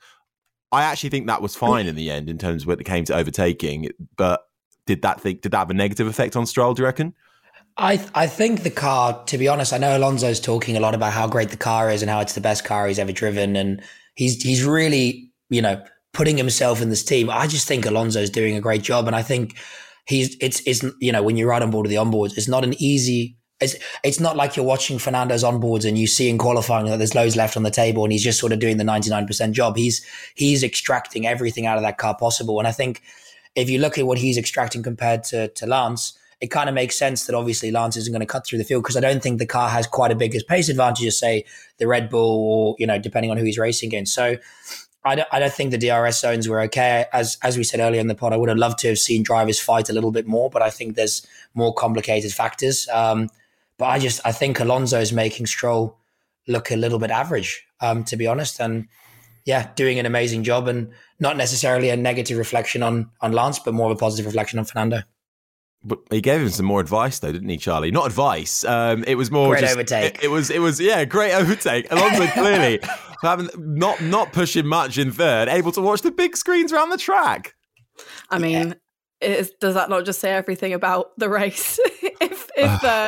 I actually think that was fine in the end in terms of when it came to overtaking. But did that think did that have a negative effect on Stroll, do you reckon? I th- I think the car, to be honest, I know Alonso's talking a lot about how great the car is and how it's the best car he's ever driven. And he's he's really, you know, putting himself in this team. I just think Alonso's doing a great job. And I think he's, it's, it's you know, when you ride on board of the onboards, it's not an easy, it's, it's not like you're watching Fernando's onboards and you see in qualifying that there's loads left on the table and he's just sort of doing the ninety-nine percent job. He's, he's extracting everything out of that car possible. And I think if you look at what he's extracting compared to, to Lance, it kind of makes sense that obviously Lance isn't going to cut through the field because I don't think the car has quite a big pace advantage as, say, the Red Bull or, you know, depending on who he's racing against. So I don't, I don't think the D R S zones were okay. As as we said earlier in the pod, I would have loved to have seen drivers fight a little bit more, but I think there's more complicated factors. Um, but I just, I think Alonso is making Stroll look a little bit average, um, to be honest. And yeah, doing an amazing job and not necessarily a negative reflection on, on Lance, but more of a positive reflection on Fernando. But he gave him some more advice, though, didn't he, Charlie? Not advice. Um, it was more great just overtake. It, it was, it was, yeah, great overtake. Alonso clearly having not not pushing much in third, able to watch the big screens around the track. I mean, yeah. is, does that not just say everything about the race? if if uh,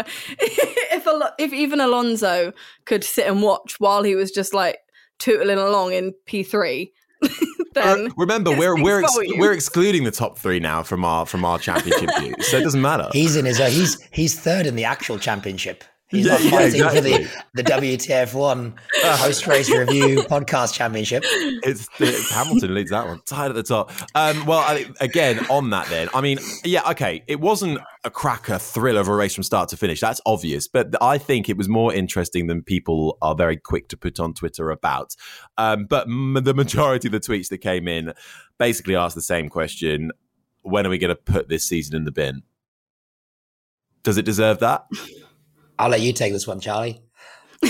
if if even Alonso could sit and watch while he was just like tootling along in P three. Then uh, remember, we're we're ex- we're excluding the top three now from our from our championship view, so it doesn't matter. He's in his own, he's he's third in the actual championship. He's yeah, not fighting yeah, exactly. for the, the W T F one post race review podcast championship. It's, it's Hamilton leads that one, tied at the top. Um, well, I, again on that, then I mean, yeah, okay, it wasn't a cracker thrill of a race from start to finish. That's obvious, but I think it was more interesting than people are very quick to put on Twitter about. Um, but m- the majority of the tweets that came in basically asked the same question: when are we going to put this season in the bin? Does it deserve that? I'll let you take this one, Charlie. All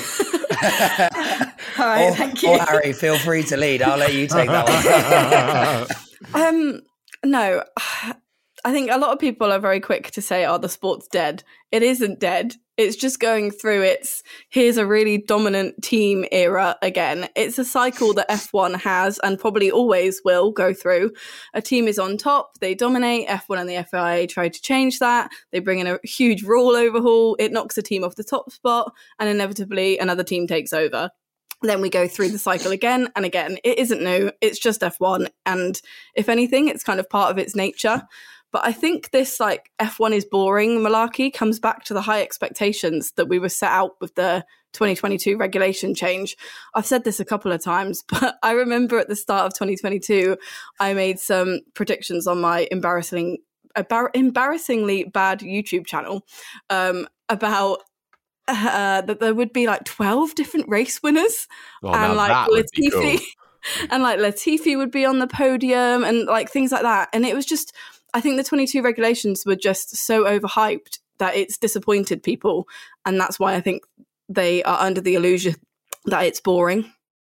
right, or, thank you. Or Harry, feel free to lead. I'll let you take that one. um, no, I think a lot of people are very quick to say, oh, the sport's dead. It isn't dead. It's just going through its, here's a really dominant team era again. It's a cycle that F one has and probably always will go through. A team is on top, they dominate. F one and the F I A try to change that. They bring in a huge rule overhaul. It knocks a team off the top spot and inevitably another team takes over. Then we go through the cycle again and again. It isn't new. It's just F one. And if anything, it's kind of part of its nature. But I think this like F one is boring malarkey comes back to the high expectations that we were set out with the twenty twenty-two regulation change. I've said this a couple of times, but I remember at the start of twenty twenty-two, I made some predictions on my embarrassing, embar- embarrassingly bad YouTube channel um, about uh, that there would be like twelve different race winners. Oh, and like Latifi. Cool. And like Latifi would be on the podium and like things like that. And it was just... I think the twenty-two regulations were just so overhyped that it's disappointed people. And that's why I think they are under the illusion that it's boring.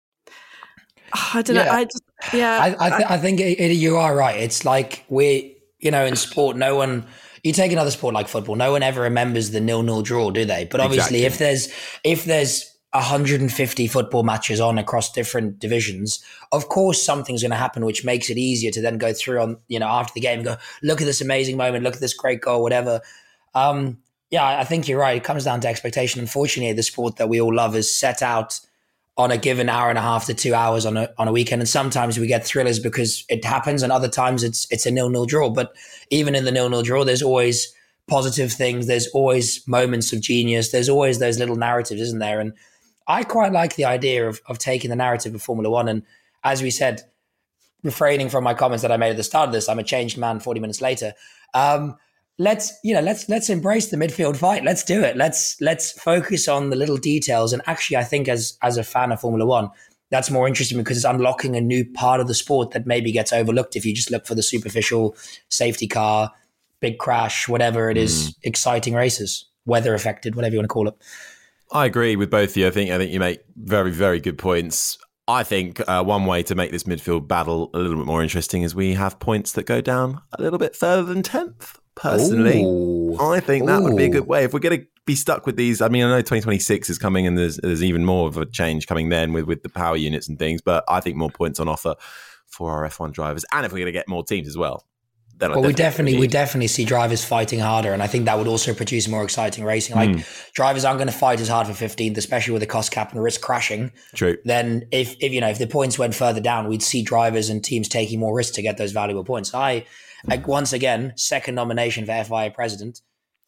I don't yeah. know. I just, yeah. I, I, th- I think it, it, you are right. It's like we, you know, in sport, no one, you take another sport like football, no one ever remembers the nil-nil draw, do they? But obviously exactly. if there's, if there's, one hundred fifty football matches on across different divisions, of course something's going to happen which makes it easier to then go through on, you know, after the game and go, look at this amazing moment, look at this great goal, whatever. Um, yeah, I think you're right. It comes down to expectation. Unfortunately, the sport that we all love is set out on a given hour and a half to two hours on a on a weekend. And sometimes we get thrillers because it happens and other times it's it's a nil-nil draw. But even in the nil-nil draw, there's always positive things. There's always moments of genius. There's always those little narratives, isn't there? And I quite like the idea of, of taking the narrative of Formula One. And as we said, refraining from my comments that I made at the start of this, I'm a changed man forty minutes later. Um, let's you know let's let's embrace the midfield fight. Let's do it. Let's let's focus on the little details. And actually, I think as as a fan of Formula One, that's more interesting because it's unlocking a new part of the sport that maybe gets overlooked if you just look for the superficial safety car, big crash, whatever it is, mm. exciting races, weather affected, whatever you want to call it. I agree with both of you. I think I think you make very, very good points. I think uh, one way to make this midfield battle a little bit more interesting is we have points that go down a little bit further than tenth. Personally, Ooh. I think that Ooh. would be a good way. If we're going to be stuck with these, I mean, I know twenty twenty-six is coming and there's there's even more of a change coming then with, with the power units and things, but I think more points on offer for our F one drivers. And if we're going to get more teams as well. Then well, definitely we definitely we definitely see drivers fighting harder, and I think that would also produce more exciting racing. Like mm. drivers aren't going to fight as hard for fifteenth, especially with the cost cap and the risk crashing. True. Then, if if you know if the points went further down, we'd see drivers and teams taking more risks to get those valuable points. I, like, once again, second nomination for F I A president.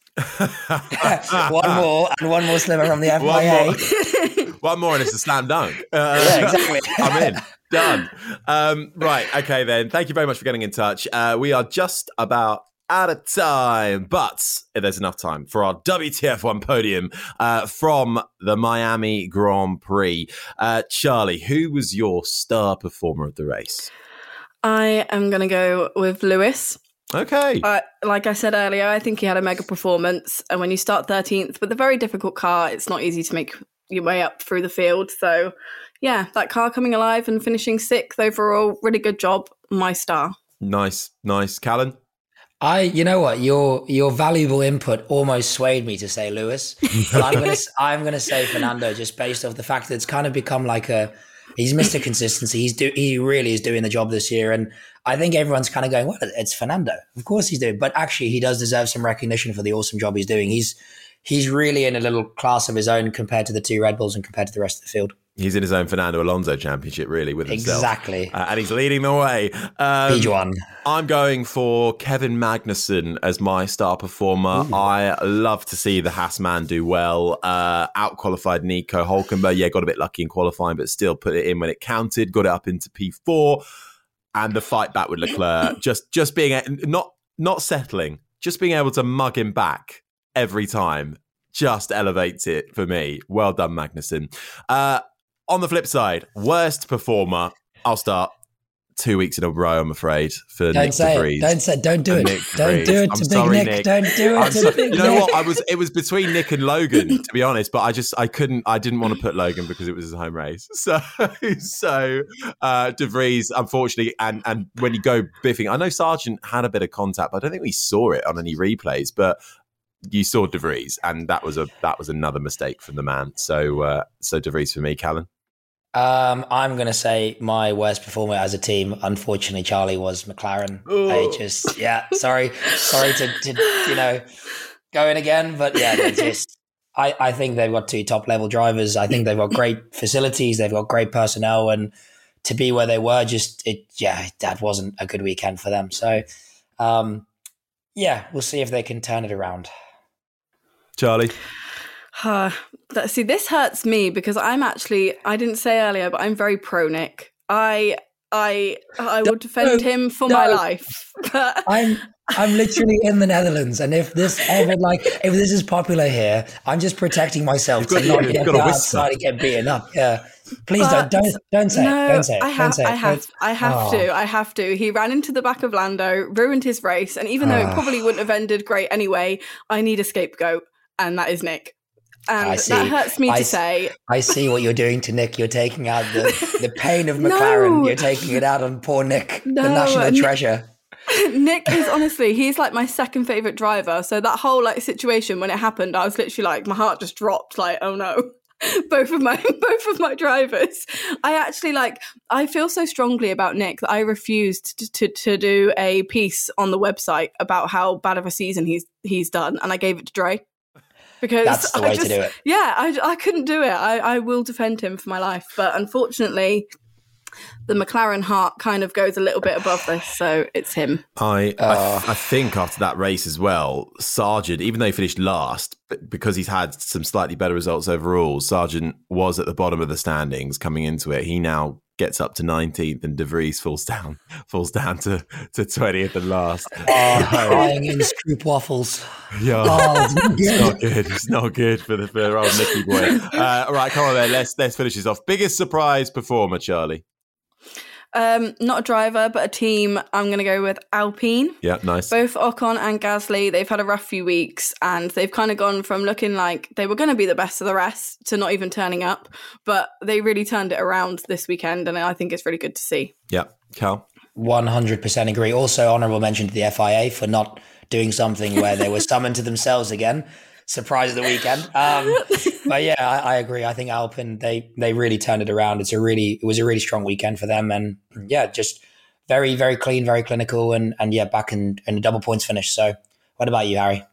one more and one more sliver from the F I A. One more, one more and it's a slam dunk. Uh, yeah, exactly. I'm in. Done. Um, right. Okay, then. Thank you very much for getting in touch. Uh, we are just about out of time, but there's enough time for our W T F one podium uh, from the Miami Grand Prix. Uh, Charlie, who was your star performer of the race? I am going to go with Lewis. Okay. Uh, like I said earlier, I think he had a mega performance. And when you start thirteenth with a very difficult car, it's not easy to make your way up through the field. So, yeah, that car coming alive and finishing sixth overall, really good job. My star. Nice, nice. Callan? I, you know what, your your valuable input almost swayed me to say Lewis. But I'm going to I'm going to say Fernando, just based off the fact that it's kind of become like a, he's Mister Consistency. He's do he really is doing the job this year, and I think everyone's kind of going, well, it's Fernando. Of course he's doing, but actually he does deserve some recognition for the awesome job he's doing. He's he's really in a little class of his own compared to the two Red Bulls and compared to the rest of the field. He's in his own Fernando Alonso championship, really, with himself. Exactly. Uh, and he's leading the way. Um, P one. I'm going for Kevin Magnussen as my star performer. Ooh. I love to see the Haas man do well. Uh, out-qualified Nico Hülkenberg. Yeah, got a bit lucky in qualifying, but still put it in when it counted. Got it up into P four. And the fight back with Leclerc. just just being, not not settling, just being able to mug him back every time just elevates it for me. Well done, Magnussen. Uh, On the flip side, worst performer, I'll start two weeks in a row, I'm afraid, for don't Nick say De Vries. It. Don't say Don't do it. Nick don't do it to I'm Big sorry, Nick. Nick. Don't do it I'm to so, Big You know Nick. what? I was. It was between Nick and Logan, to be honest. But I just, I couldn't, I didn't want to put Logan because it was his home race. So, so uh, De Vries, unfortunately, and and when you go biffing, I know Sargent had a bit of contact, but I don't think we saw it on any replays. But you saw De Vries, and that was a that was another mistake from the man. So, uh, so De Vries for me, Callan. Um, I'm going to say my worst performer as a team, unfortunately, Charlie, was McLaren. Ooh. I just, yeah, sorry, sorry to, to, you know, go in again, but yeah, they're just, I, I think they've got two top level drivers. I think they've got great facilities. They've got great personnel, and to be where they were, just, it, yeah, that wasn't a good weekend for them. So, um, yeah, we'll see if they can turn it around. Charlie? Uh, see, this hurts me because I'm actually, I didn't say earlier, but I'm very pro Nick. I I I would defend no, him for no. my life. But I'm I'm literally in the Netherlands, and if this ever like if this is popular here, I'm just protecting myself got, to not you've get got outside and get beaten up. Yeah. Please but don't, don't, don't say no, it. Don't say it. I have, don't say I it. have, I have oh. to. I have to. He ran into the back of Lando, ruined his race, and even though it probably wouldn't have ended great anyway, I need a scapegoat, and that is Nick. And that hurts me I, to say. I see what you're doing to Nick. You're taking out the, the pain of McLaren. No. You're taking it out on poor Nick, No, the national Nick, treasure. Nick is honestly, he's like my second favourite driver. So that whole like situation when it happened, I was literally like, my heart just dropped. Like, oh no, both of my both of my drivers. I actually like. I feel so strongly about Nick that I refused to, to to do a piece on the website about how bad of a season he's he's done, and I gave it to Dre. Because that's the way I just, to do it. Yeah, I, I couldn't do it. I, I will defend him for my life. But unfortunately, the McLaren heart kind of goes a little bit above this. So it's him. I, uh, I I think after that race as well, Sargent, even though he finished last, because he's had some slightly better results overall, Sargent was at the bottom of the standings coming into it. He now gets up to nineteenth, and De Vries falls down, falls down to, to twentieth and last. Oh, crying in scoop waffles. Yeah, oh, it's not good. It's not good for the for old Nicky boy. Uh, all right, come on then. Let's let's finish this off. Biggest surprise performer, Charlie. Um, not a driver, but a team. I'm going to go with Alpine. Yeah, nice. Both Ocon and Gasly, they've had a rough few weeks, and they've kind of gone from looking like they were going to be the best of the rest to not even turning up. But they really turned it around this weekend, and I think it's really good to see. Yeah, Cal? one hundred percent agree. Also, honourable mention to the F I A for not doing something where they were summoned to themselves again. Surprise of the weekend. Um, but yeah, I, I agree. I think Alpine, they they really turned it around. It's a really, it was a really strong weekend for them. And yeah, just very, very clean, very clinical. And and yeah, back in, in a double points finish. So what about you, Harry?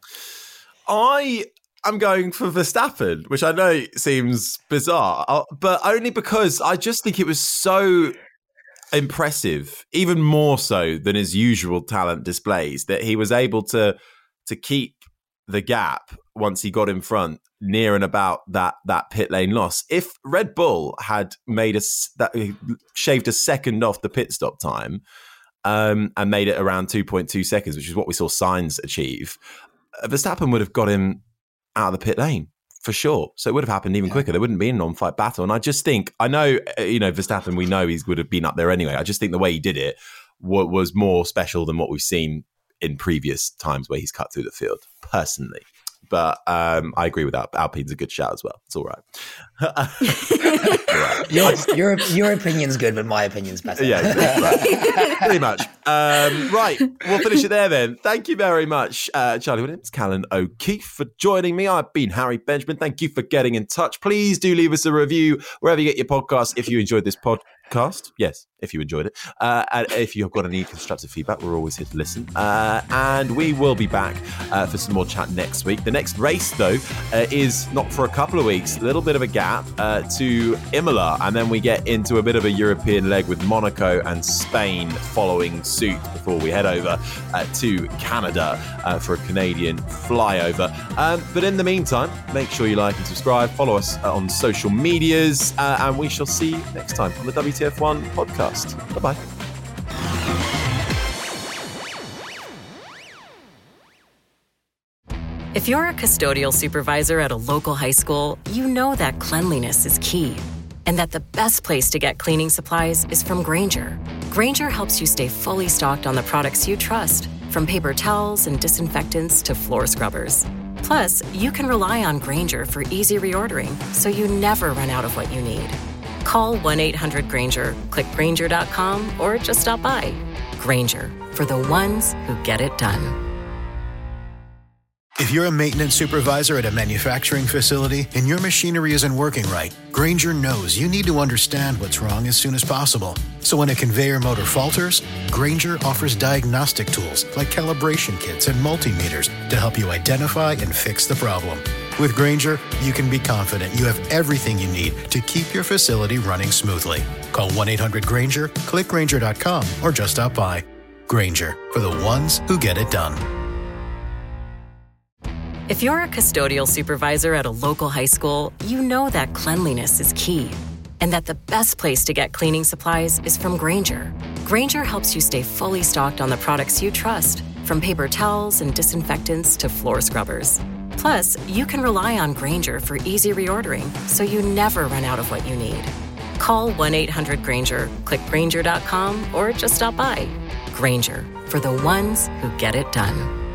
I am going for Verstappen, which I know seems bizarre, but only because I just think it was so impressive, even more so than his usual talent displays, that he was able to to keep the gap once he got in front near and about that that pit lane loss. If Red Bull had made a that shaved a second off the pit stop time um, and made it around two point two seconds, which is what we saw Sainz achieve, Verstappen would have got him out of the pit lane for sure. So it would have happened even quicker. There wouldn't be a non-fight battle. And I just think, I know, you know, Verstappen, we know he would have been up there anyway. I just think the way he did it w- was more special than what we've seen in previous times where he's cut through the field, personally. But um, I agree with that. Alpine's a good shout as well. It's all right. right. Your, your, your opinion's good, but my opinion's better. Yeah, right. Pretty much. Um, right, we'll finish it there then. Thank you very much, uh, Charlie Williams, Callan O'Keefe, for joining me. I've been Harry Benjamin. Thank you for getting in touch. Please do leave us a review wherever you get your podcast if you enjoyed this podcast. Cast, yes, if you enjoyed it. Uh, and if you've got any constructive feedback, we're always here to listen. Uh, and we will be back uh, for some more chat next week. The next race, though, uh, is not for a couple of weeks. A little bit of a gap uh, to Imola. And then we get into a bit of a European leg with Monaco and Spain following suit before we head over uh, to Canada uh, for a Canadian flyover. Um, but in the meantime, make sure you like and subscribe. Follow us uh, on social medias. Uh, and we shall see you next time on the W T F one podcast. Bye-bye. If you're a custodial supervisor at a local high school, you know that cleanliness is key, and that the best place to get cleaning supplies is from Grainger. Grainger helps you stay fully stocked on the products you trust, from paper towels and disinfectants to floor scrubbers. Plus, you can rely on Grainger for easy reordering, so you never run out of what you need. Call one eight hundred Grainger, click Grainger dot com, or just stop by. Grainger, for the ones who get it done. If you're a maintenance supervisor at a manufacturing facility and your machinery isn't working right, Grainger knows you need to understand what's wrong as soon as possible. So when a conveyor motor falters, Grainger offers diagnostic tools like calibration kits and multimeters to help you identify and fix the problem. With Grainger, you can be confident you have everything you need to keep your facility running smoothly. Call one eight hundred Grainger, click Grainger dot com, or just stop by. Grainger, for the ones who get it done. If you're a custodial supervisor at a local high school, you know that cleanliness is key, and that the best place to get cleaning supplies is from Grainger. Grainger helps you stay fully stocked on the products you trust, from paper towels and disinfectants to floor scrubbers. Plus, you can rely on Grainger for easy reordering, so you never run out of what you need. Call one eight hundred Grainger, click Grainger dot com, or just stop by. Grainger, for the ones who get it done.